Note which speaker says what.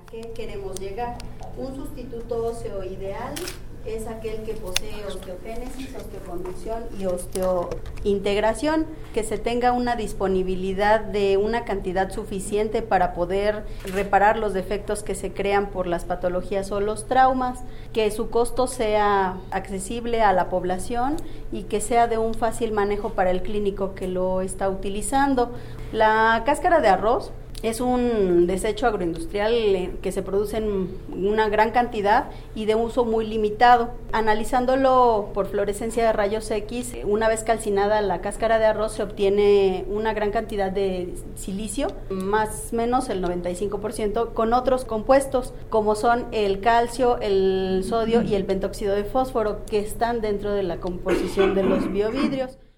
Speaker 1: qué queremos llegar. Un sustituto óseo ideal es aquel que posee osteogénesis, osteoconducción y osteointegración, que se tenga una disponibilidad de una cantidad suficiente para poder reparar los defectos que se crean por las patologías o los traumas, que su costo sea accesible a la población y que sea de un fácil manejo para el clínico que lo está utilizando. La cáscara de arroz es un desecho agroindustrial que se produce en una gran cantidad y de uso muy limitado. Analizándolo por fluorescencia de rayos X, una vez calcinada la cáscara de arroz se obtiene una gran cantidad de silicio, más o menos el 95%, con otros compuestos como son el calcio, el sodio y el pentóxido de fósforo, que están dentro de la composición de los biovidrios.